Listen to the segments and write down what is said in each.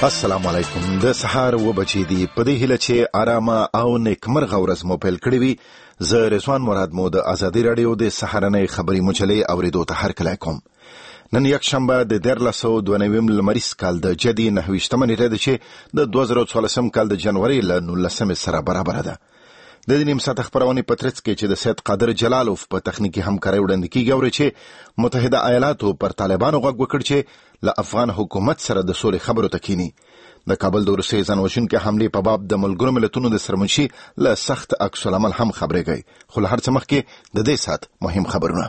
السلام علیکم. د سهار و بچی دی په دې هیله چې آرامه او نیکمرغه ورځ مو پیل کړی وي. زه رضوان مراد مو د ازادي رادیو د سهارنۍ خبري مجلې اوریدو ته هرکلی کوم. نن یک شنبه د 1392 لمریز کال د جدي 29مه نیټه ده چې د 2014 کال د جنوري له 19 سره برابر ده. د دې نیم ساعت خبرونه په ترڅ کې چې د سید قادر جلالوف په تخنیکی همکاري وړاندې کیږي او چې متحده ایالاتو پر طالبانو غږ وکړ چې له افغان حکومت سره د سولې خبرو ته کینی. د کابل د روسي ځانوژونکو حمله په باب د ملګرو ملتونو د سرمنشي له سخت عکس العمل هم خبرېږي. خو له هر څه مخکې د دې سات مهم خبرونه.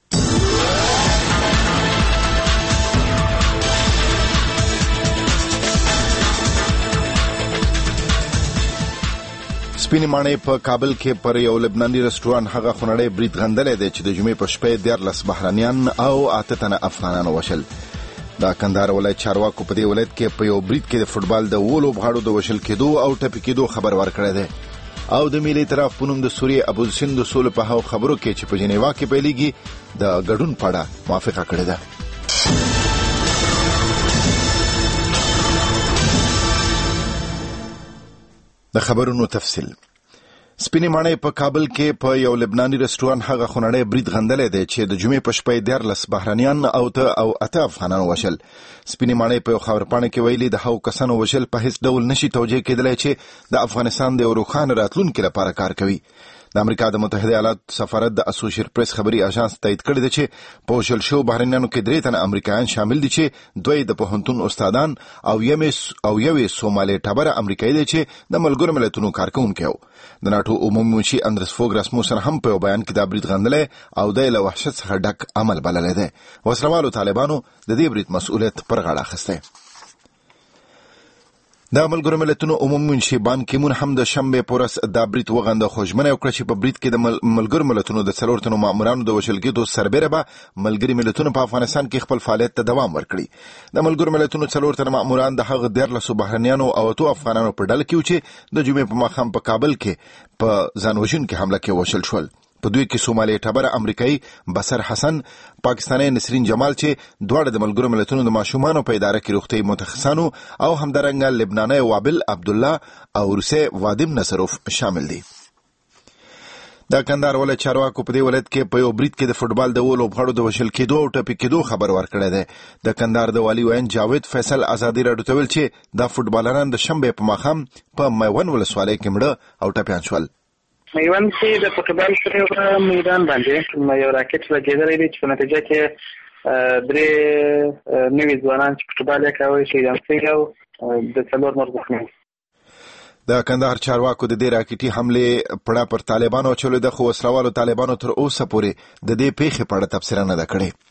سپینې ماڼۍ په کابل کې پر یو لبناني رستوران هغه خونړی برید غندلی دی چې د جمعې په شپه 14 بهرانیان او 8 تنه افغانان وشل. د کندهار ولایت چارواکو په دې ولایت کې په یو برید کې د فوټبال د ولو بغاړو د وشل کېدو او ټپي کېدو خبر ورکړی دی. او د ملي ائتلاف په نوم د سوریې ابوالسین د سولې په هغو خبرو کې چې په جنیوا کې پیلېږي د ګډون په اړه موافقه کړې ده. د خبرونو تفصیل. سپینې ماڼۍ په کابل کې په یو لبناني رستوران هغه خونړی برید غندلی دی چې د جمعې په شپه 14 بهرانیان او 8 افغانان وشل. سپینې ماڼۍ په یو خبرپاڼه کې ویلي د هغو کسانو وشل په هیڅ ډول نشي توجیه کېدلی چې د افغانستان د یو روښانه راتلونکي لپاره کار کوي. د امریکا د متحده ایالاتو سفارت د اسوسییټ پریس خبري اژانس تایید کړی دی چې په وشل شو بهرانیانو کې 3 تنه امریکایان شامل دي چې دوی د پوهنتون استادان او یوې سومالي ټبره امریکایي دی چې د ملګرو ملتونو کارکونکی و. د ناټو عمومي منشي اندرس فوګ راسموسن هم په بیان کې دا برید غندلی او د له وحشت څخه ډک عمل بللی دی. وسلوالو طالبانو د دې برید مسؤلیت پر غاړه اخیستی. د ملګرو ملتونو عمومي منشي بان کیمون هم د شنبې په ورځ دا برید وغنده، خو ژمنه وکړه چې په برید کې د ملګرو ملتونو د 4 تنو مامورانو د وژل کېدو سربیره به ملګري ملتونو په افغانستان کې خپل فعالیت ته دوام ورکړي. د ملګرو ملتونو 4 تنه ماموران د هغه 14 بهرنیانو او 8 افغانانو په ډله کې و چې د جمعې په ماښام په کابل کې په ځانوژونکې حمله کې وشل شول. په دوی کې سومالي ټبره امریکایي بسر حسن، پاکستاني نسرین جمال چې دواړه د ملګرو ملتونو د ماشومانو په اداره کې روغتیايي متخصصانو او همدارنګه لبناني وابل عبدالله او روسي وادم نصروف شامل دي. د کندهار ولایت چارواکو په دې ولایت کې په یو برید کې د فوټبال د ولو بغاړو د وشل کېدو او ټپي کېدو خبر ورکړی دی. د کندهار د والي وین جاوید فیصل ازادي راډیو ته ویل چې دا فوټبالران د شنبې په ماښام په میوند ولسوالۍ کې مړه او ټپیان شول. میوند کې د فوټبال پر میدان باندې یو راکټ لګېدلی دی چې په نتیجه کې 3 نوي ځوانان چې فوټبال یې کاوه شهیدان شوي او د 4 نور زخمي. د کندهار چارواکو د دې راکټي حملې پړه پر طالبانو اچولې ده، خو وسلوالو طالبانو تر اوسه پورې د دې پیښې په اړه تبصره نه ده کړې.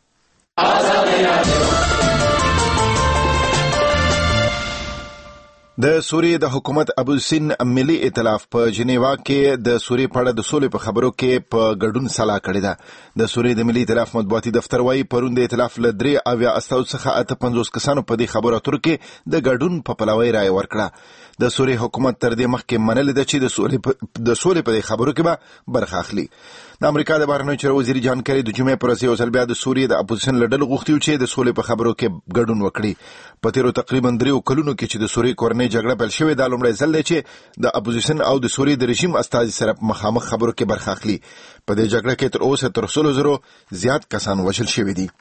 د سوریې د حکومت ابوالسین ملي ائتلاف په جنیوا کې د سوریې په اړه د سولې په خبرو کې په ګډون سلا کړې ده. د سوریې د ملي ائتلاف مطبوعاتي دفتر وايي پرون د ائتلاف له 3 استازو څخه 58 کسانو په دې خبرو اترو کې د ګډون په پلوۍ رایه ورکړه. د سوریې حکومت تر دې مخکې منلې ده چې د سولې په دې خبرو کې به برخه اخلي. د امریکا د بهرنیو چارو وزیر جان کری د جمعې پر ورځ یو ځل بیا د سوریې د اپوزیشن له ډلې غوښتي و چې د سولې په خبرو کې ګډون وکړي. په تیرو تقریبا 3 کلونو کې چې د سوریې کورنۍ جګړه پیل شوې، دا لومړی ځل دی چې د اپوزیشن او د سوریې د رژیم استازي سره مخامخ خبرو کې برخه اخلي. په دې جګړه کې تر اوسه تر 100,000 زیات کسان وژل شوي دي.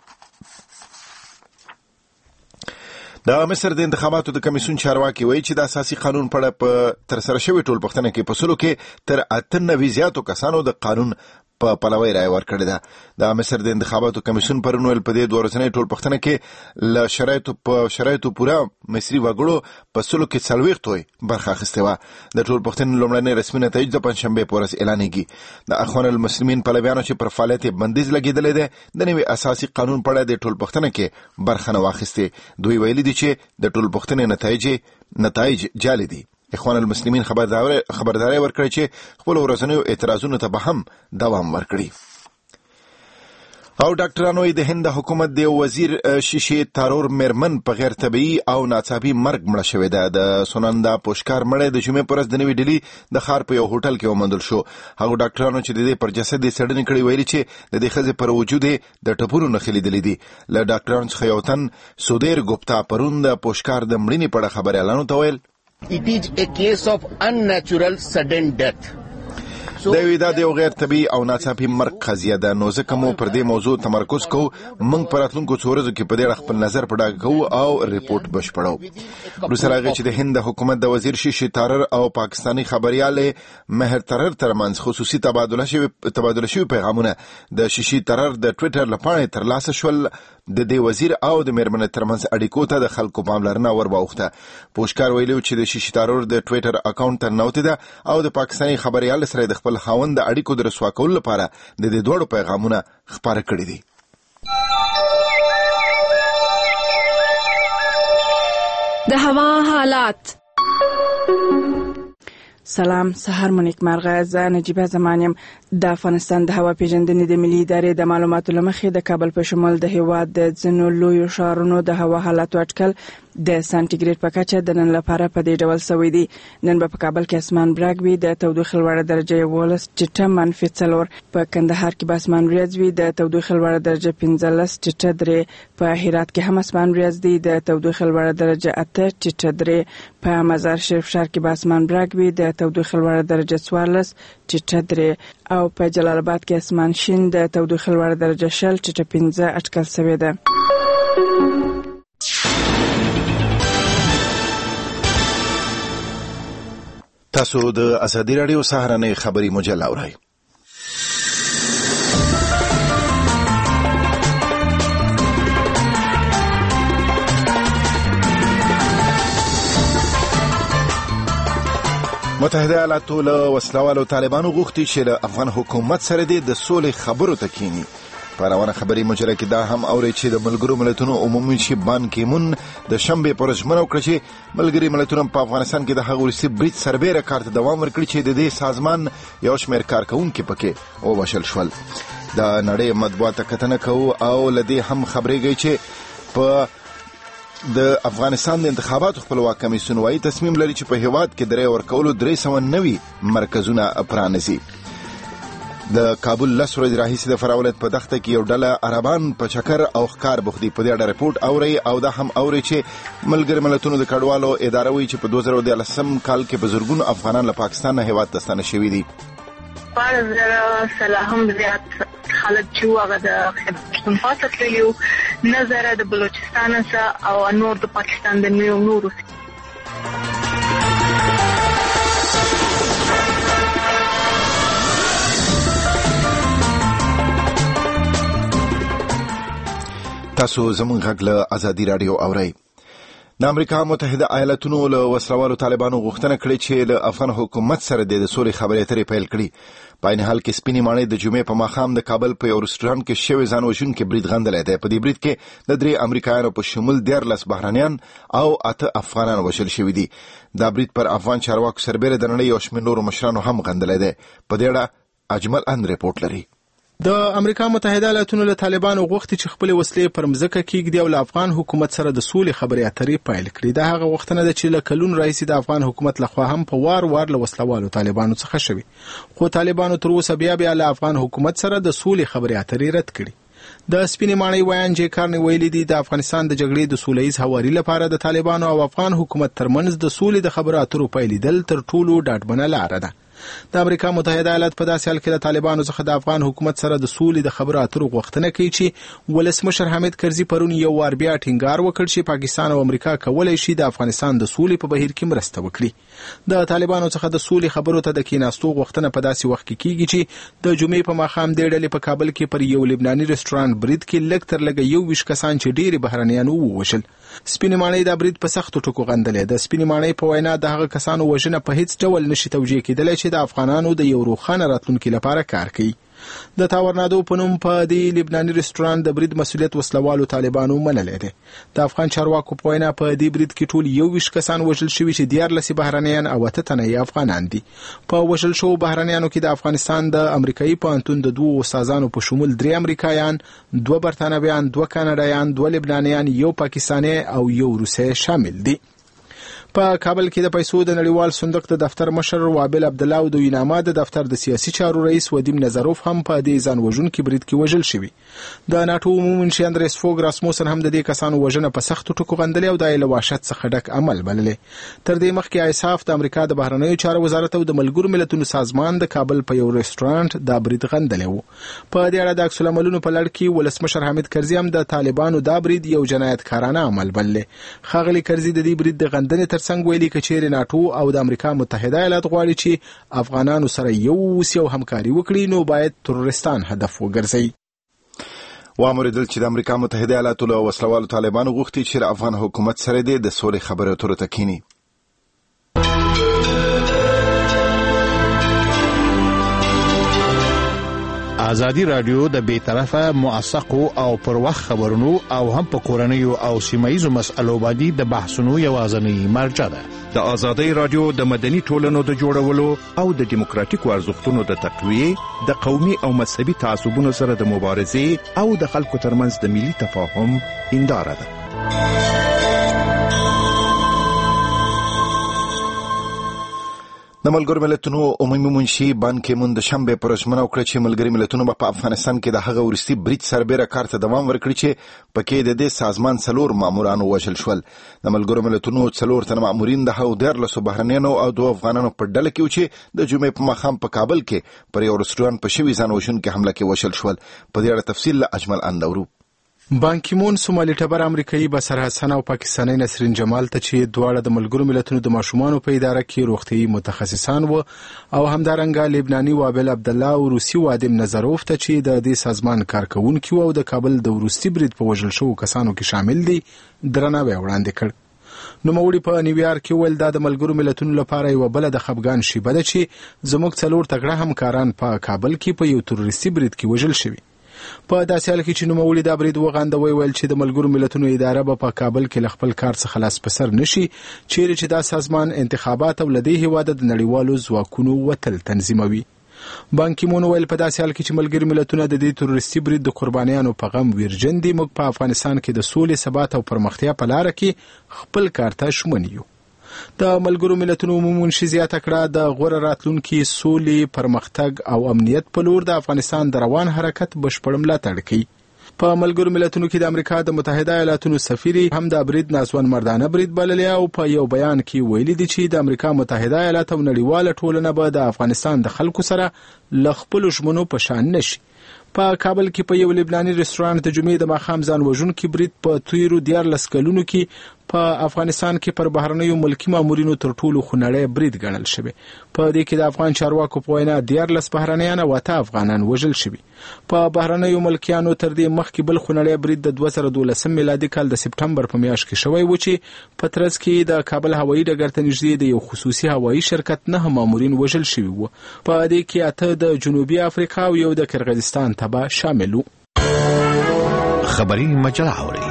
د مصر د انتخاباتو د کمیسیون چارواکي وایي چې د اساسي قانون په اړه په ترسره شوې ټولپوښتنه کې په سلو کې تر 98 زیاتو کسانو د قانون په پلوۍ رایه ورکړې ده. د مصر د انتخاباتو کمیسیون پرون ویل په دې 2 ورځنۍ ټولپوښتنه کې له شرایطو پوره مصري وګړو په سلو کې 40 برخه اخیستې وه. د ټولپوښتنې لومړنی رسمي نتایج د پنجشنبې په ورځ اعلانېږي. د اخوان المسلمین پلویانو چې پر فعالیت بندیز لګېدلی دی، د نوي اساسي قانون په اړه د ټولپوښتنه کې برخه نه واخیستې. دوی ویلي دي چې د ټولپوښتنې نتایج جعلي دي. اخوان المسلمین خبرداري ورکړي چې خپل ورځنیو اعتراضونو ته به هم دوام ورکړي. او ډاکټرانو د هند حکومت د وزیر شیشې تارور مرمن په غیر طبيعي او ناڅاپي مرګ مړه شوې ده. د سونندا پوشکار مړی د جمعې پر ورځ د نوې ډیلي د ښار په یو هوټل کې وموندل شو. هغو ډاکټرانو چې د دې پر جسد یې څېړنې کړې ویلي چې د دې ښځې پر وجود یې د ټپونو نښې لیدلې دي. له ډاکټرانو څخه یو تن سودیر ګپتا پرون د پوشکار د مړینې په اړه خبریالانو ته ویل It is a case of unnatural sudden death. دا د یو غیر طبيعي او ناڅاپي مرګ قضیه ده. نو ځکه مو پر دې موضوع تمرکز کوو. موږ پر راتلونکو څو ورځو کې په دې اړه خپل نظر په ډاګه کوو او ریپورټ بشپړو. وروسته راغی چې د هند حکومت د وزیر شیشې تارور او پاکستاني خبریال مهر ترر ترمنځ خصوصي تبادله شوي پیغامونه د شیشې ترر د ټویټر لپاره ترلاسه شول. د دې وزیر او د میرمنې ترمنځ اړیکو ته د خلکو پاملرنه ورواوښته. پوشکار ویلي چې د شیشې تارور د ټویټر اکاونټ ته ننوتې ده او د پاکستاني خبریال سره د خپل خاوند د اړیکو د رسوا کولو لپاره د دې دوړو پیغامونه خپاره کړي دي. د هوا حالات. سلام، سهار مو نیکمرغه. زه نجیبه زمان یم. د افغانستان د هوا پیژندنې د ملي ادارې د معلوماتو له مخې د کابل په شمول د هیواد د ځینو لویو ښارونو د هوا حالاتو اټکل د سانتیګریډ په کچه د نن لپاره په دې ډول شوی دی. نن به په کابل کې اسمان برګ وي، د تودوخې لوړه درجه 11 ټیټه منفي 4. په کندهار کې به اسمان ریاض وي، د تودوخې لوړه درجه 15 ټیټه 3. په هرات کې هم اسمان ریاض دی، د تودوخې لوړه درجه 8 ټیټه 3. په مزار شریف ښار کې به اسمان برګ وي، د تودوخې لوړه درجه 14 ټیټه 3. او په جلال آباد کې اسمان شین، د تودوخې لوړه درجه 0 ټیټه 15 اټکل شوی ده. تاسو د ازادي راډیو سهارنۍ خبري مجله اورئ. متحده ایالاتو له وسلوالو طالبانو غوښتي چې له افغان حکومت سره د سولې خبرو ته کینی. په روانه خبري مجله کې دا هم اوري چې د ملګرو ملتونو عمومي شي بان کیمون د شنبه پر ورځ ژمنه وکړه چې ملګري ملتونو په افغانستان کې د هغو روسي برید سربېره کار ته دوام ورکړي چې د دې سازمان یو شمېر کارکوونکي پکې ووژل شول. د نړۍ مطبوعات کتنه کوو او لدې هم خبرېږي چې په د افغانستان د انتخاباتو خپلواک کمیسیون وايي تصمیم لري چې په هیواد کې درې ورکولو 390 مرکزونه پرانیزي. د کابل 10 ورځې راهیسې د فراولت په دښته کې یو ډله عربان په چکر او ښکار بوخت دي. په دې اړه ریپورټ اوري او دا هم اوري چې ملګري ملتونو د کډوالو اداره وایي چې په 2013 کال کې په زرګونو افغانان له پاکستان نه هیواد ته ستانه شوي دي. سلاهم زیات خلک چې هغه د پښتونخوا څخه تللي نظر د بلوچستان څخه او نور د پاکستان د نورو. تاسو زموږ غږ له ازادي راډیو اورئ. د امریکا متحده ایالاتونو له وسلوالو طالبانو غوښتنه کړې چې له افغان حکومت سره د سولې خبرې اترې پیل کړي. په عین حال کې سپینې ماڼۍ د جمعې په ماښام د کابل په یو رستورانت کې شوی ځان وژونکي برید غندلی دی. په دې برید کې د 3 امریکایانو په شمول 13 بهرانیان او 8 افغانان وژل شوي دي. دا برید پر افغان چارواکو سربېره د نړۍ یو شمېر نورو مشرانو هم غندلی دی. په دې اړه اجمل ان ریپورټ لري. د امریکا متحده ایالاتونو له طالبانو غوښتي چې خپل وسلې پر مځکه کېږدي او له افغان حکومت سره د سولې خبرې اترې پیل کړي. دا هغه غوښتنه ده چې له کلونو راهیسې د افغان حکومت لخوا هم په وار له وسلوالو طالبانو څخه شوي، خو طالبانو تر اوسه بیا له افغان حکومت سره د سولې خبرې اترې رد کړي. د سپینې ماڼۍ ویان جې کارني ویلي دي د افغانستان د جګړې د سولهییز هواري لپاره د طالبانو او افغان حکومت ترمنځ د سولې د خبرو اترو پیلېدل تر ټولو ډاډمنه لاره ده. د امریکا متحده ایالات په داسې حال کې د طالبانو څخه د افغان حکومت سره د سولې د خبرو اترو غوښتنه کوي چې ولسمشر حامد کرزي پرون یو وار بیا ټینګار وکړ چې پاکستان او امریکا کولای شي د افغانستان د سولې په بهیر کې مرسته وکړي. د طالبانو څخه د سولې خبرو ته د کیناستو غوښتنه په داسې وخت کې کیږي چې د جمعې په ماښام د ډلې په کابل کې پر یو لبناني رستورانت برید کې لږ تر لږه 21 کسان چې ډېری بهرانیان ووژل. سپینې ماڼۍ دا برید په سختو ټکو غندلی. د سپینې ماڼۍ په وینا د هغه کسانو وژنه په هیڅ ډول نشي توجیه کېدلی چې د افغانانو د یو روښانه راتلونکي لپاره کار کوي. د تاورنادو په نوم په دې لبناني رستورانت د برید مسؤلیت وسلوالو طالبانو منلی دی. د افغان چارواکو په وینا په دې برید کې ټول 21 کسان وژل شوي چې 14 بهرنیان او 8 تنه افغانان دي. په وژل شوو بهرنیانو کې د افغانستان د امریکایي پوهنتون د 2 استادانو په شمول 3 امریکایان، 2 برتانویان، 2 کاناډایان، 2 لبنانیان، 1 پاکستانی او 1 روسي شامل دي. په کابل کې د پیسو د نړیوال صندوق د دفتر مشر وابل عبدالله او د ویناما د دفتر د سیاسي چارو رئیس ودیم نظروف هم په دې ځان وژونکي برید کې وژل شوي. د ناتو عمومي منشي اندریس فوګ راسموسن هم د دې کسانو وژنه په سختو ټکو غندلې او د له وحشت څخه ډک عمل بللې. تر دې مخکې ایساف د امریکا د بهرنیو چارو وزارت او د ملګرو ملتونو سازمان د کابل په یو رستورانت د برید غندلې وو. په دې اړه د عکس العملونو په لړ کې ولسمشر حامد کرزي هم د طالبانو دا برید یو جنایتکارانه عمل بللې. خاغلی کرزي د دې برید د غندنې ترڅنګ ویلي چې ناتو او د امریکا متحده ایالات غواړي چې افغانانو سره یو همکاري وکړي نو باید تروریستان هدف وګرځي. وامریدل چې د امریکا متحده ایالاتو له وسلوالو طالبانو غوښتي چې افغان حکومت سره د سولې خبرو اترو ته کینی. ازادي رادیو د بیطرفه موثقو او پر وخت خبرونو او هم په کورنیو او سیمایي مسألو باندې د بحثونو یوازینی مرجع ده. د ازادي رادیو د مدني ټولنو د جوړولو او د دیموکراتیکو ارزښتونو د تقویه، د قومي او مذهبي تعصبونو سره د مبارزې او د خلکو ترمنځ د ملي تفاهم هنداره ده. د ملګرو ملتونو عمومي منشي بان کی مون د شنبه پر ژمنه وکړه چې ملګري ملتونو په افغانستان کې د هغه ورستي برید سربېره کار ته دوام ورکړي چې پکې د دې سازمان 4 مامورانو وژل شول. د ملګرو ملتونو 4 تن مامورین د هغو 14 بهرنیانو او 2 افغانانو په ډله کې و چې د جمعې په ماښام په کابل کې پر یو رستورانت په شوي ځان وژونکي حمله کې وژل شول. په دې اړه تفصیل له اجمل اندورو. بان کی مون سومالي ټبر امریکایي بسر حسن او پاکستاني نسرین جمال ته چې دواړه د ملګرو ملتونو د ماشومانو په اداره کې روغتيایي متخصصان وو او همدارنګه لبناني وابل عبدالله او روسي وادم نظروف ته چې د دې سازمان کارکونکي او د کابل د وروستي برید په وژل شوو کسانو کې شامل دي درناوی وړاندې کړ. نو موړي په نیویارک کې ول د ملګرو ملتونو لپاره یو بل د خفګان شیبه ده چې زموږ 4 تکړه همکاران په کابل کې په یو تروریستي برید کې وژل شوي. په داسې حال کې چې نوموړي دا برید وغندوي ویل چې د ملګرو ملتونو اداره په کابل کې ل خپل کار څخه خلاص پسر نشي چیرې چې دا سازمان انتخابات او لدی هواده د نړیوالو ځواکونو وتل تنظیموي. بان کی مون ویل په داسې حال کې چې ملګري ملتونه د دې تروریستي برید د قربانیانو په غم ویرجن دي، موږ په افغانستان کې د سولې، ثبات او پرمختیا په لار کې خپل کار ته ژمن یو. د ملګرو ملتونو عمومي منشي زیاته کړه د غوره راتلونکي سولې، پرمختګ او امنیت په لور د افغانستان د روان حرکت بشپړ ملاتړ کوي. په ملګرو ملتونو کې د امریکا د متحده ایالاتو سفیر هم د برید ناسوان مردانه برید بللی او په یو بیان کې ویلي دي چې د امریکا متحده ایالات او نړیواله ټولنه به د افغانستان د خلکو سره ل خپل ژمنو په شان نشي. په کابل کې په یو لبناني رستورانت د جمعې د ماښام ځان وژونکي برید په تیرو 14 کلونو کې په افغانستان کې پر بهرنیو ملکی مامورینو تر ټولو خونړی برید ګڼل شوی. په دې کې د افغان چارواکو په وینا 14 بهرنیان او 8 افغانان وژل شوي. په بهرنیو ملکیانو تر دې مخکې بل خونړی برید د 2012 میلادي کال د سپټمبر په میاشت کې شوی و چې په ترڅ کې د کابل هوایي ډګر ته نږدې د یو خصوصي هوایي شرکت 9 مامورین وژل شوي وو. په دې کې 8 د جنوبي افریقا او یو د کرغیزستان تبع شامل وو. خبري مجله اوري.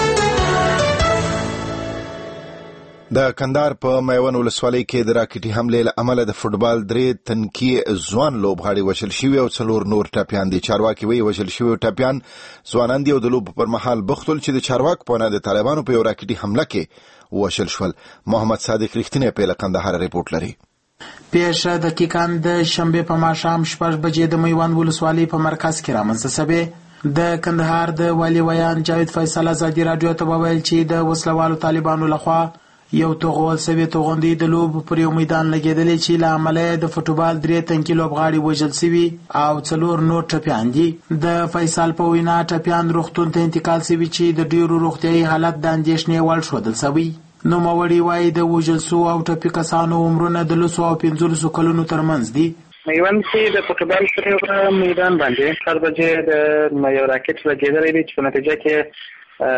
د کندهار په میوند ولسوالۍ کې د راکټي حملې له امله د فوټبال 3 تنکي ځوان لوبغاړي وژل شوي او 4 نور ټپیان دي. چارواکي وایي وژل شوي ټپیان ځوانان دي او د لوبو پر مهال بختل چې د چارواکو په وینا د طالبانو په یو راکټي حمله کې وژل شول. محمد صادق رښتینی په کندهار ریپورت لري. پیښه د ټیکان د شنبه په ماښام 6 بجې د میوند ولسوالۍ په مرکز کې رامنځته شوه. د کندهار د والي ویان جاوید فیصل ازادي رادیو ته وویل چې د وسلوالو طالبانو لخوا یو توغول سوي توغندي د لوب پر یو میدان لګیدلې چې له عمله د فوټبال 3 تنکي لوبغاړي وژل شوي او 4 نور ټپیان دي. د فیصل په وینا ټپیان روغتون ته انتقال شوي چې د ډیرو روغتیايي حالت د اندېښنې وړ ښودل شوی. نو موړي وایي د وژل شو او ټپي کسانو عمرونه د 15 کلونو ترمنځ دي. میوند کې د فوټبال پر میدان باندې 4 بجې د یو راکټ لګیدلې چې په نتیجه کې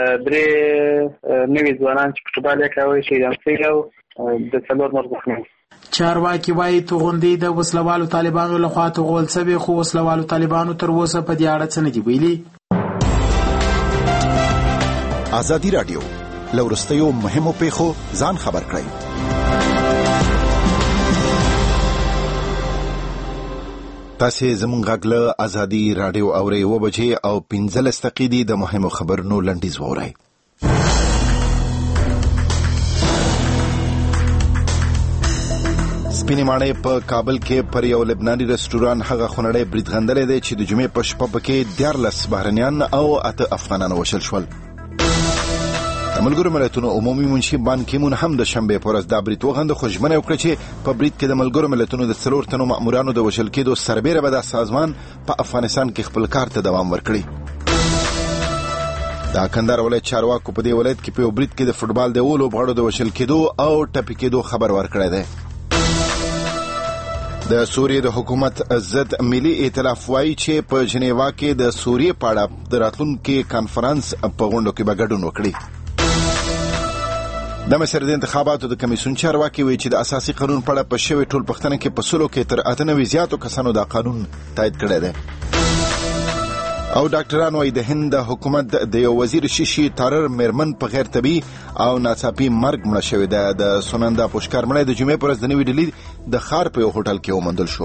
3 نوي ځوانان چې فوټبال یې کاوه شهیدان شوي او د 4 نور زخمي. چارواکي وایي توغندي د وسلوالو طالبانو لخوا توغول شوی، خو وسلوالو طالبانو تر اوسه په دې اړه څه نه دي ویلي. ازادي رادیو له وروستیو مهمو پیښو ځان خبر کړئ. تاسې زموږ غږ له ازادي رادیو اورئ 9 بجې او 15 دقیقې د مهمو خبرونو لنډیز واورئ. سپینې ماڼۍ په کابل کې پر یو لبناني رستوران هغه خونړی برید غندلی دی چې د جمعې په شپه پکې 14 بهرنیان او 8 افغانان وشل شول. د ملګرو ملتونو عمومي منشي بان کیمون هم د شنبې په ورځ دا برید وغنده، خو ژمنه وکړه چې په برید کې د ملګرو ملتونو د 4 تنو مامورانو د وشل کېدو سربیره به دا سازمان په افغانستان کې خپل کار ته دوام ورکړي. د کندهار ولایت چارواکو په دې ولایت کې په برید کې د فوټبال د اولو لوبغاړو د وشل کېدو او ټپي کېدو خبر ورکړی دی. د سوریې د حکومت ضد ملي ائتلاف وایي چې په جنیوا کې د سوریې په اړه د راتلونکي کانفرنس په غونډو کې به ګډون وکړي. د مصر د انتخاباتو د کمیسیون چارواکي وایي چې د اساسي قانون په اړه په شوې ټول پښتنه کې په سلو کې تر 98 زیاتو کسانو دا قانون تایید کړی دی. او ډاکټران وایي د هند د حکومت د یو وزیر شیشي تارر میرمن په غیر طبي او ناڅاپي مرګ مړه شوې ده. د سونندا پوشکار مړی د جمعې پر ورځ د نوې ډیلي د ښار په یو هوټل کې وموندل شو.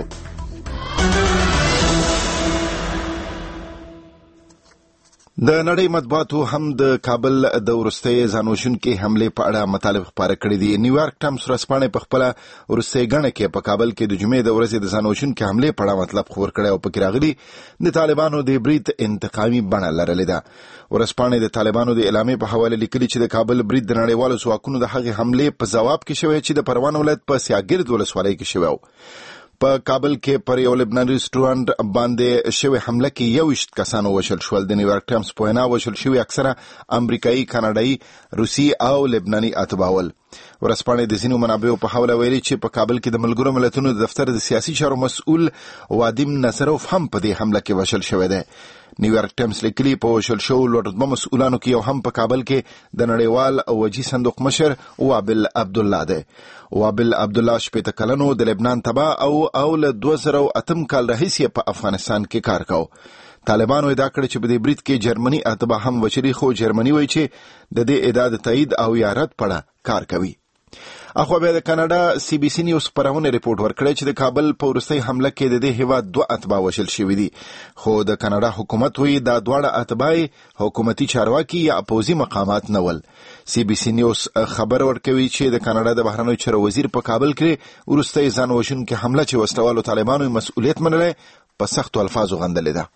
د نړۍ مطبوعاتو هم د کابل د وروستۍ ځانوژونکې حملې په اړه مطالب خپاره کړي دي. نیویارک ټایمز ورځپاڼې په خپله وروستۍ ګڼه کې په کابل کې د جمعې د ورځې د ځانوژونکې حملې په اړه مطلب خپور کړی او پکې راغلي د طالبانو د برید انتقامي بڼه لرلې ده. ورځپاڼې د طالبانو د اعلامیې په حواله لیکلي چې د کابل برید د نړیوالو ځواکونو د هغې حملې په ځواب کې شوی چې د پروان ولایت په سیاګرد ولسوالۍ کې شوی و. په کابل کې پر یو لبناني رستورانت باندې شوی حمله کې 21 کسانو وشل شول. د نیویارک ټایمز په وینا وشل شوی اکثره امریکایي، کاناډایي، روسي او لبناني اتباول. ورځپاڼې د ځینو منابعو په حواله ویلي چې په کابل کې د ملګرو ملتونو د دفتر د سیاسي چارو مسؤل وادیم نصروف هم په دې حمله کې وشل شوی دی. نیویارک ټایمز لیکلي په وشل شو لوړرتبه مسؤلانو کې یو هم په کابل کې د نړیوال وجي صندوق مشر وابل عبدالله دی. وابل عبدالله 80 کلنو د لبنان تبع او له 2008 کال راهیسې په افغانستان کې کار کاو. طالبانو ادعا کړې چې په دې برید کې جرمني اتباع هم وچري، خو جرمني وایي چې د دې ادعا د تایید او یا رد په اړه کار کوي. اخو بیا د کاناډا سی بي سي نیوز خبرونه ریپورت ورکړی چې د کابل په وروستۍ حمله کې د دې هیواد 2 اتباع وشل شوي دي، خو د کاناډا حکومت وایي دا دواړه اتباع حکومتي چارواکي یا اپوزي مقامات نه ول. سی بي سي نیوز خبر ورکوي چې د کاناډا د بهرنیو چارو وزیر په کابل کې وروستۍ ځانوژونکې حمله چې وسلوالو طالبانو مسؤلیت منلی په سختو الفاظو غندلې ده.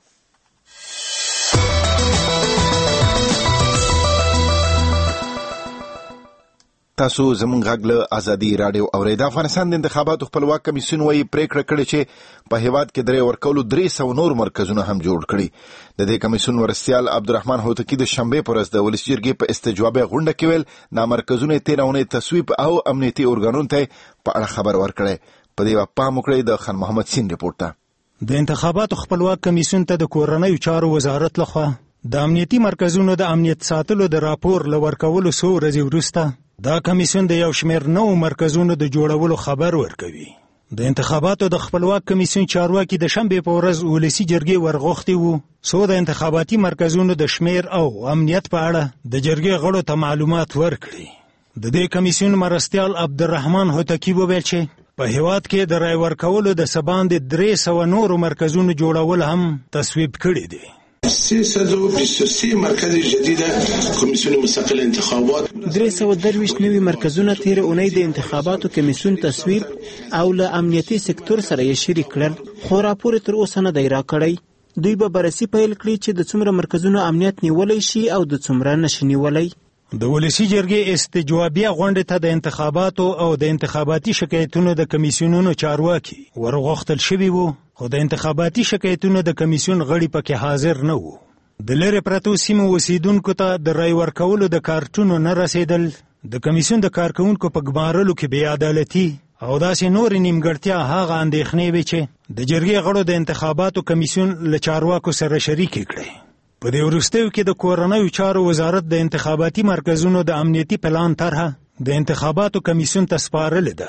تاسو زموږ غږ له ازادي رادیو اورئ. د افغانستان د انتخاباتو خپلواک کمیسیون وایي پریکړه کړې چې په هیواد کې درې ورکولو 300 نور مرکزونه هم جوړ کړي. د دې کمیسیون ورستیال عبدالرحمن هوتکی د شنبې پر ورځ د ولسي جرګې په استجوابي غونډه کې ویل دا مرکزونه 13 اونۍ تصویب او امنیتي ارګانونو ته په اړه خبر ورکړي. په دې پام وکړئ د خان محمد سین ریپورت ته. د انتخاباتو خپلواک کمیسیون ته د کورنیو چارو وزارت لخوا د امنیتي مرکزونو د امنیت ساتلو د راپور لورکولو څو ورځې وروسته دا کمیسیون د یو شمېر نوو مرکزونو د جوړولو خبر ورکوي. د انتخاباتو د خپلواک کمیسیون چارواکي د شنبې په ورځ ولسي جرګې ورغوښتي وو څو د انتخاباتي مرکزونو د شمېر او امنیت په اړه د جرګې غړو ته معلومات ورکړي. د دې کمیسیون مرستیال عبدالرحمن هوتکی وویل چې په هیواد کې د رای ورکولو د سباندې 300 نورو مرکزونو جوړول هم تصویب کړي دي. 323 مرکز جديده کمیسیون مستقل انتخابات 323 نوي مرکزونه تیر اونۍ د انتخاباتو کمیسیون تصویب او له امنیتي سکتور سره یې شریک کړل، خو راپور تر اوسه نه دی راکړی. دوی به بررسي پیل کړي چې د څومره مرکزونو امنیت نیولی شي او د څومره نشي نیولی. د ولسي جرګې استجوابیه غونډې ته د انتخاباتو او د انتخاباتي شکایتونو د کمیسیونونو چارواکي ورغوښتل شوي وو، خو د انتخاباتي شکایتونو د کمیسیون غړي پکې حاضر نه وو. د لرې پرتو سیمو اوسیدونکو ته د رای ورکولو د کارتونو نه رسیدل د کمیسیون د کارکوونکو په ګمارلو کې بې عدالتي او داسې نورې نیمګړتیا هغه اندېښنې وې چې د جرګې غړو د انتخاباتو کمیسیون له چارواکو سره شریکې کړې. په دې وروستیو کې د کورنیو چارو وزارت د انتخاباتي مرکزونو د امنیتي پلان طرحه د انتخاباتو کمیسیون ته سپارلې ده.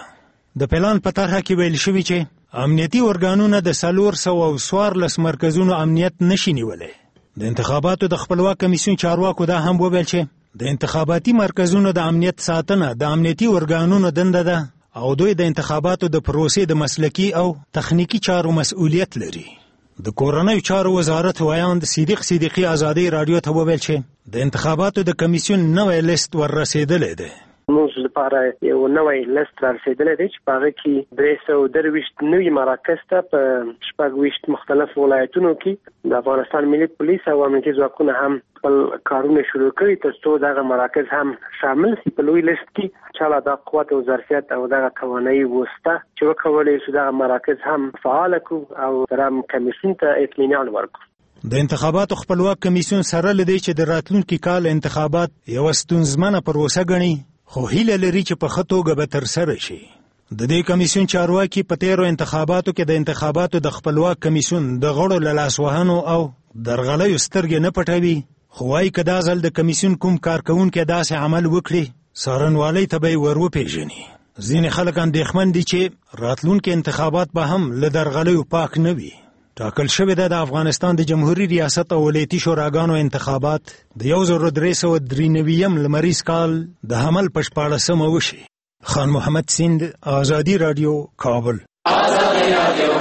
د پلان په طرحه کې ویل شوي چې امنیتي ارګانونه د 414 مرکزونو امنیت نشي نیولی. د انتخاباتو د خپلواک کمیسیون چارواکو دا هم وویل چې د انتخاباتي مرکزونو د امنیت ساتنه د امنیتي ارګانونو دنده ده او دوی د انتخاباتو د پروسې د مسلکي او تخنیکی چارو مسؤلیت لري. د کورنیو چارو وزارت وایاند صدیق صدیقی آزادی رادیو ته وویل چې د انتخاباتو د کمیسیون نوی لیست وررسېدلی دی. موږ لپاره یو نوی لیست رارسېدلی دی چې په هغه کې 323 نوي مراکز ته په 26 مختلف ولایتونو کې د افغانستان ملي پولیس او امنیتي ځواکونه هم خپل کارونه شروع کړي تر څو دغه مراکز هم شامل شي په لوی لیست کې. انشاءالله دا قوت او ظرفیت او دغه توانایي وسته چې وکولی شو دغه مراکز هم فعال کړو او ترام کمیسیون ته اطمینان ورکړو. د انتخاباتو خپلواک کمیسیون سره لدی چې د راتلونکي کال انتخابات یو ستونزمنه پروسه ګڼي خو هیله لري چې په ښه توګه به ترسره شي. د دې کمیسیون چارواکي په تیرو انتخاباتو کې د انتخاباتو د خپلواک کمیسیون د غړو له لاسوهنو او درغلیو سترګې نه پټوي خو وایي که دا ځل د کمیسیون کوم کارکوونکی داسې عمل وکړي څارنوالۍ ته به یې ور وپېژني. ځینې خلک اندېښمن دي چې راتلونکي انتخابات به هم له درغلیو پاک نه وي. ټاکل شوې ده د افغانستان د جمهوریت ریاست او ولایتي شوراګانو انتخابات د 1393 لمریز کال د حمل په 14 وشي. خان محمد سیند، آزادی رادیو، کابل. آزادی رادیو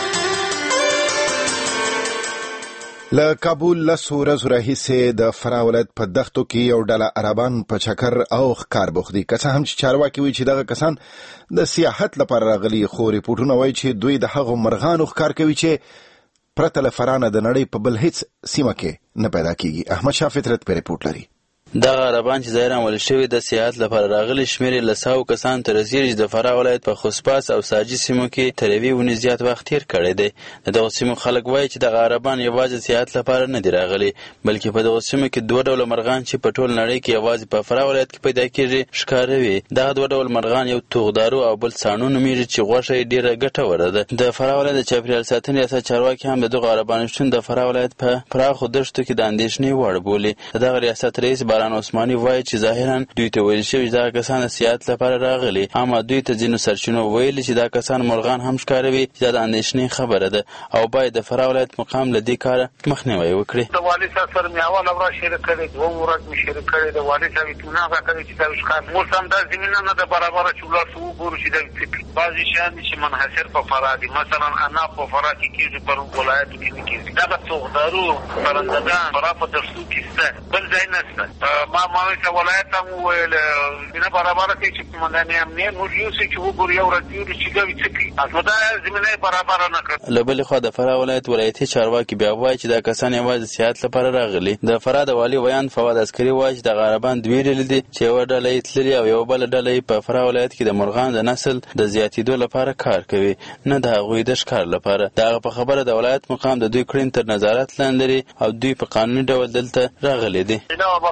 له کابل له ورځو راهیسې د فراه ولایت په دښتو کې یو ډله عربان په چکر او ښکار بوخت دي. که څه هم چې چارواکي وایي چې دغه کسان د سیاحت لپاره راغلي خو ریپورټونه وایي چې دوی د هغو مرغانو ښکار کوي چې پرته له فراه نه د نړۍ په بل هیڅ سیمه کې نه پیدا کیږي. احمد شاه فطرت په ریپورټ لري. دغه عربان چې ظاهراً ول شوي د سیاحت لپاره راغلي شمېر یې له 100 کسانو ته رسېږي چې د فراه ولایت په خوسپاس او ساجي سیمو کې تر یوې اونۍ زیات وخت تېر کړی دی. د دغو سیمو خلک وایي چې دغه عربان یوازې سیاحت لپاره نه دي راغلي بلکې په دغو سیمو کې 2 ډوله مرغان چې په ټول نړۍ کې یوازې په فراه ولایت کې پیدا کېږي ښکاره وي. دغه 2 ډول مرغان یو توغدارو او بل څاڼو نومیږي چې غوښه یې ډېره ګټوره ده. د فراه ولایت د چاپېریال ساتنې ریاست چارواکي هم د دغو عربانو شتون د فراه ولایت په پراخو دښتو کې د اندېښنې وړ بولي. د دغه ریاست رئیس باران عثماني وایي چې ظاهراً دوی ته ویل شوي چې دغه کسان د سیاحت لپاره راغلي اما دوی ته ځینو سرچینو ویلي چې دا کسان مرغان هم ښکاروي چې دا د اندېښنې خبره ده او باید د فراه ولایت مقام له دې کاره مخنیوی وکړي. د والي صاحب سره مې اوله ورځ شریک کړی 2 ورځې مې شریک کړی د والي صاحب اطمینان راکړی چې دا ښکار اوس هم دا زمینه نه ده برابره چې ولاړ شو وګورو چې دا بعضې شیان دي چې منحصر په فراه دي. مثلا انا په فراه کې کېږي پر ولایتو کې نه کېږي. دغه توغدارو پرندګان فراه په دښتو کې شته بل ځای نه شته. ما ولایت هم وویل زمینه برابره کوي چې قومندان امنیت موږ یوسو چې وګورو یو ورځ یو چې کوي څه کوي اصل دا زمینه برابره نه کړ. له بلې خوا د فراه ولایت ولایتي چارواکي بیا وایي چې دا کسان یوازې سیاحت لپاره راغلي. د فراه د والي ویان فواد عسکري وایي چې دغه عربان 2 ډلې دي چې یوه ډله یې تللې او یوه بله ډله یې په فراه ولایت کې د مرغانو د نسل د زیاتېدو لپاره کار کوي نه د هغوی د ښکار لپاره. د هغه په خبره د ولایت مقام د دوی کړنې تر نظارت لاندې لري او دوی په قانوني ډول دلته راغلي دي.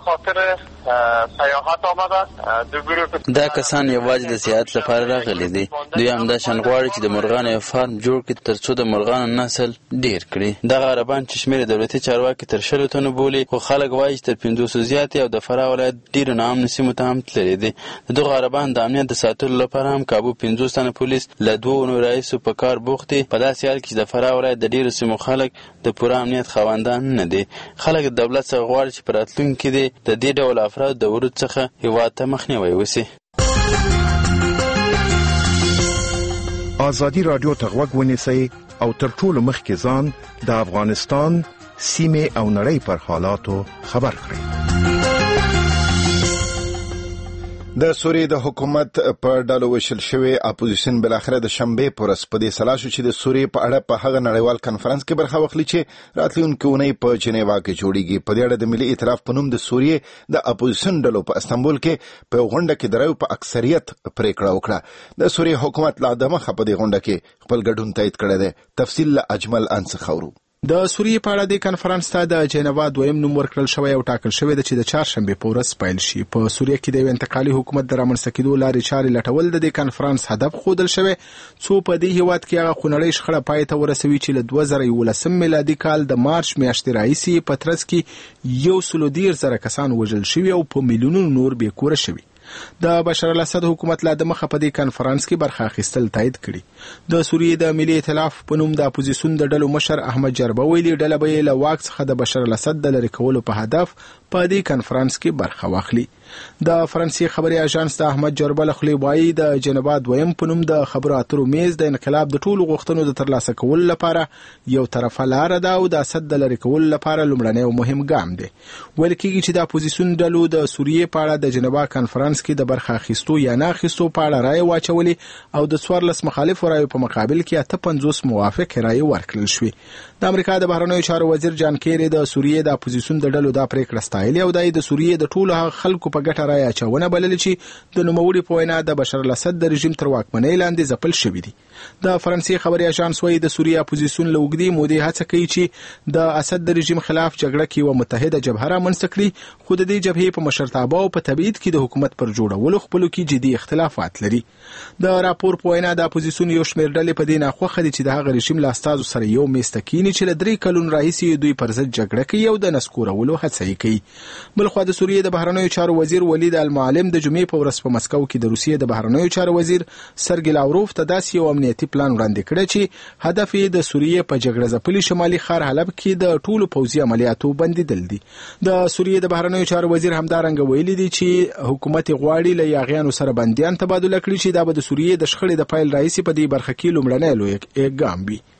دا کسان یوازې د سیاحت لپاره راغلي دي. دوی همدا شان غواړي چې د مرغانو یو فارم جوړ کړي تر څو د مرغانو نسل ډیر کړي. دغه عربان چې شمېر دولتي چارواکي تر 100 تنو بولي خو خلک وایي چې تر 500 زیات او د فراه ولایت ډیرو ناامنو سیمو ته هم تللي دي. د دغو عربان د امنیت د ساتلو لپاره هم کابو 50 تنه پولیس له 2 اونیو راهیسې په کار بوخت دي. په داسې حال کې چې د فراه ولایت د ډیرو سیمو خلک د پوره امنیت خاوندان نه دي. خلک د دولت څخه غواړي چې په راتلونکي کې د دې ډول افرادو د ورود څخه هیواد ته مخنیوی وشي. آزادی رادیو ته غوږ ونیسئ او تر ټولو مخکې ځان د افغانستان سیمې او نړۍ پر حالاتو خبر کړئ. د سوریې د حکومت په ډلو وشل شوی اپوزیشن بلاخره د شنبې پر ورځ په دې سلا شو چې د سوریې په اړه په هغه نړیوال کنفرانس کې برخه واخلي چې راتلونکې اونۍ په جنیوا کې جوړیږي. په دې اړه د ملي ائتلاف په نوم د سوریې د اپوزیشن ډلو په استانبول کې په غونډه کې د رایو په اکثریت پریکړه وکړه. د سوریې حکومت لا دمه په دې غونډه کې خپل ګډون تایید کړی دی. تفصیل له اجمل انص خورو. د سوریې په اړه د کنفرانس ته د جنیوا 2م نوم ورکړل شوی او ټاکل شوی د چې د چهارشنبې په ورځ پیل شي. په سوریې کې د انتقالي حکومت د رامنځته کېدو لارې چارې لټول د کنفرانس هدف ښودل شوی څو په دې هیواد کې هغه خونړۍ شخړه پای ته ورسوي چې له 2011 میلادي کال د مارچ میاشتې راهیسې په ترڅ کې 110,000 کسان وژل شوي او په میلیونونو نور بې کوره شوي. د بشار الاسد حکومت لا د مخه په دې کانفرنس کې برخه اخیستل تایید کړي. د سوریې د ملي ائتلاف په نوم د اپوزیسیون د ډلو مشر احمد جربه ویلي ډله به له واک څخه د بشار الاسد د لرې کولو په هدف په دې کانفرنس کې برخه واخلي. د فرانسې خبري اژانس د احمد جربه لخوا وایي د جنبا دویم په نوم د خبرو اترو میز د انقلاب د ټولو غوښتنو د ترلاسه کولو لپاره یو طرفه لار ده او د اسد د لرې کولو لپاره لومړنی او مهم ګام دی. ویل کېږي چې د اپوزیسیون ډلو د سوریې په اړه د جنبا کانفرنس کې د برخه اخیستو یا نه اخیستو په اړه رایه واچولې او د 14 مخالفو رایو په مقابل کې 50 موافق رایې ورکړل شوې. د امریکا د بهرنیو چارو وزیر جان کیری د سوریې د اپوزیسیون د ډلو د پریکړه ستایلې او د سوریې د ټولو خلکو په ګټه رایه اچونه بللې چې د نوموړي په وینا د بشار الاسد د رژیم تر واکمنۍ لاندې ځپل شوي دي. د فرانسې خبري اژانس وايي د سوریې اپوزیسیون له اوږدې مودې هڅه کوي چې د اسد د رژیم خلاف جګړه کې یوه متحده جبهه رامنځته کړي، خو د دې جبهې په مشرتابه او په تبعید کې د حکومت پر جوړولو خپلو کې جدي اختلافات لري. د راپور په وینا د اپوزیسیون یو شمېر ډلې په دې ناخوښه دي چې د هغه رژیم له استازو سره یو میز ته کینی چې له 3 کلونو راهیسې دوی پر ضد جګړه کوي او د نسکورولو هڅه یې کوي. بلخوا د سوریې د بهرنیو چارو وزیر ولید المعلم د جمعې په ورځ په مسکو کې د روسیې د بهرنیو چارو وزیر سرګی لاوروف ته داسې یو امنیتي پلان وړاندې کړی چې هدف یې د سوریې په جګړه ځپلي شمالي ښار حلب کې د ټولو پوځي عملیاتو بندیدل دي. د سوریې د بهرنیو چارو وزیر همدارنګه ویلي دی چې حکومت غواړي له یاغیانو سره بندیان تبادله کړي چې دا به د سوریې د شخړې د پیل راهیسې په دې برخه کې لومړنی لوی ګام وي.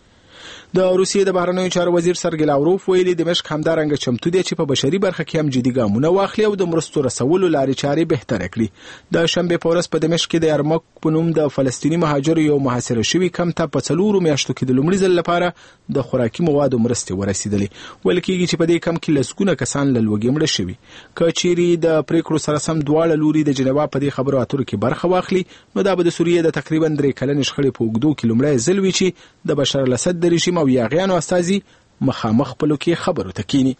د روسیې د بهرنیو چارو وزیر سرګی لاوروف ویلي دمشق همدارنګه چمتو دی چې په بشري برخه کې هم جدي ګامونه واخلي او د مرستو رسولو لارې چارې بهتره کړي. د شنبې په ورځ په دمشق کې د یرمک په نوم د فلسطیني مهاجرو یو محاصره شوي کمپ ته په 4 میاشتو کې د لومړي ځل لپاره د خوراکي موادو مرستې ورسېدلې. ویل کېږي چې په دې کمپ کې لسګونه کسان له لوږې مړه شوي. که چیرې د پریکړو سره سم دواړه لوري د جنبا په دې خبرو اترو کې برخه واخلي نو دا به د سوریې د تقریبا 3 کلنې شخړې په اوږدو کې لومړی ځل وي چې د بشار الاسد د رژیم او یاغیانو استازي مخامخ خپلو کې خبرو ته کینی.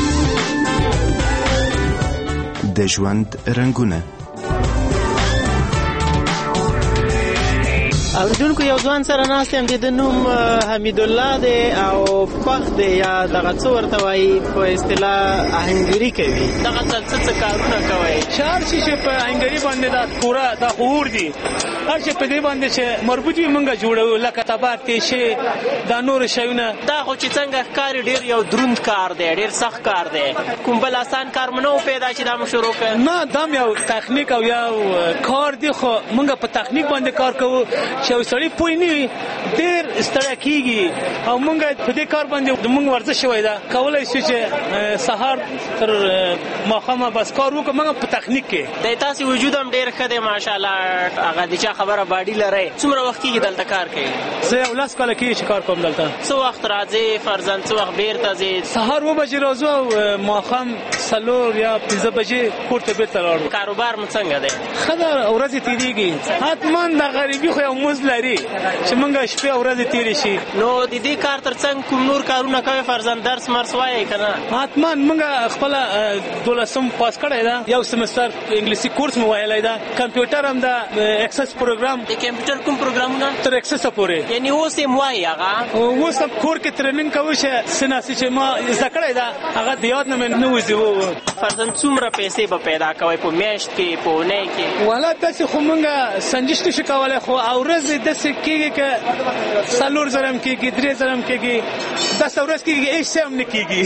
د ژوند رنګونه اوریدونکو یو ځوان سره ناست یم د نوم حمید الله دی او فخ دی یا دغه څه ورته وایي په اصطلاح آهنګري کوي. دغه څه کارونه کوي هر شي چې په آهنګري باندې دا پوره دا خور دي هر شي په دې باندې چې مربوط وي موږ جوړو لکه تبار کې دا نور شیونه. دا خو چې څنګه ښکاري ډېر یو دروند کار دی ډېر سخت کار دی کوم بل آسان کار منو پیدا چې دا مو شروع کړ نه دا یو تخنیک او یو کار دی خو موږ په تخنیک باندې کار کوو چې یو سړی پوه نه وي ډېر ستړی کېږي او موږ په دې کار باندې موږ ورزش شوی ده کولی شو چې سهار تر ماښامه بس کار وکړو موږ په تخنیک کې د تاسې وجود هم ډېر ښه دی ماشاءالله هغه د چا خبره باډي لرئ څومره وخت کېږي دلته کار کوي؟ زه 10 کاله کېږي چې کار کوم دلته. څه وخت راځې فرضاً څه وخت بېرته ځې؟ سهار 9 بجې راځو او ماښام 4 یا 15 بجې کور ته بېرته لاړو. کاروبار مو څنګه دی؟ ښه ده ورځې تېرېږي حتما د غریبي خو یو مزد لري چې موږ شپې او ورځې تېرې شي. نو د دې کار تر څنګ کوم نور کارونه کوئ فرضاً درس مرس وایئ که نه؟ حتما موږ خپله 12 پاس کړی ده یو سمستر انګلیسي کورس مو ویلی ده کمپیوټر هم ده اکسس پروګرام د کمپیوټر کوم پروګرامونه تر اکسس پورې یعنی اوس یې وایي هغه اوس هم کور کې ټریننګ کوو چې څه ناسې چې ما زده کړی ده هغه د یاد نه مې نه وځي. فرضاً څومره پیسې به پیدا کوئ په میاشت کې په اونۍ کې؟ والا داسې خو موږ سنجش نشو کولی خو او ورځ داسې کېږي که 4 زره هم کېږي 3 زره هم کېږي داسې ورځ کېږي هېڅ شی هم نه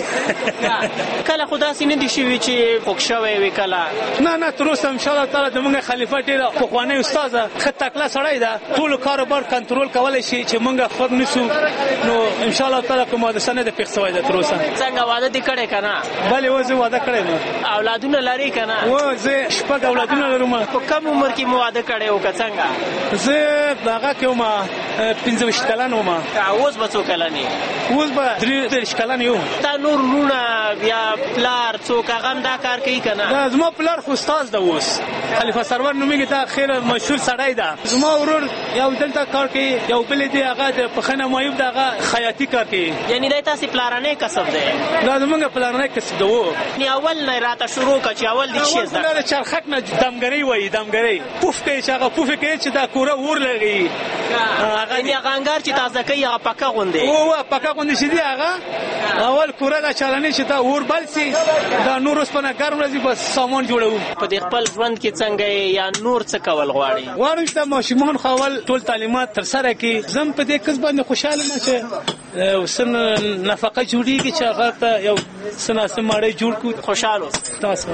کېږي. کله خو داسې نه دي شوي چې خوږ شوی وي کله؟ نه تر اوسه انشاءالله تعالی د موږ خلیفه ډېره پخوانۍ استاده ښه تکړه سړی ده ټولو کاروبار کنټرول کولی شي چې موږ خود نیسو نو انشاءالله تعالی کوم حادثه نه ده پېښ سوی ده تر اوسه. څنګه واده دې کړی که نه؟ بلې اوس زه واده کړی یم. اولادونه لرې که نه؟ زه 6 اولادونه لرم. په کم عمر کې مو واده کړی و که څنګه؟ زه هغه کې وم 15 کلن وم. اوس به څو کلن یې؟ اوس به 33 کلن یو. تا نور وروڼه یا پلار څوک هغه هم دا کار کوي که نه؟ زما پلار خو استاذ ده اوس خلیفه سرور نومېږي دا خیر مشهور سړی ده. زما ورور یو دلته کار کوي یو بل دی هغه د پخنه معیوب د هغه خیاطي کار کوي. یعنی دی تاسې پلارنی کسب دی؟ دا زمونږ پلارنی کسب ده و. اول نه راته شروع کړه چې اول دې شی زده د چرخک نه دمګرۍ وایي دمګرۍ پوف کوي چې هغه پوف کوي چې دا کوره اور لګي یعنی غانګار چې تازه کوي هغه پکا غوندي او پکا غوندي شدي هغه اول کوره دا چالانه چې تا اور بل سي دا نور اوس په ګرم ورځي بس سامان جوړو په خپل ژوند کې څنګه یا نور څه کول غواړي چې ماشومان خپل ټول تعلیمات تر سره کړي زم په دې کس باندې خوشاله نشه وسن نفقه جوړیږي چې هغه ته یو سناسه ماړی جوړ کو خوشاله تاسو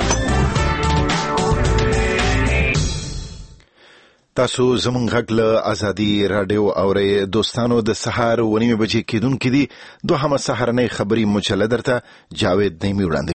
تاسو زمونږ غږ له ازادي رادیو اورئ دوستانو د سهار 9:30 بجې کېدونکې دي دوهمه سهارنۍ خبري مجله درته جاوید نیمي وړاندې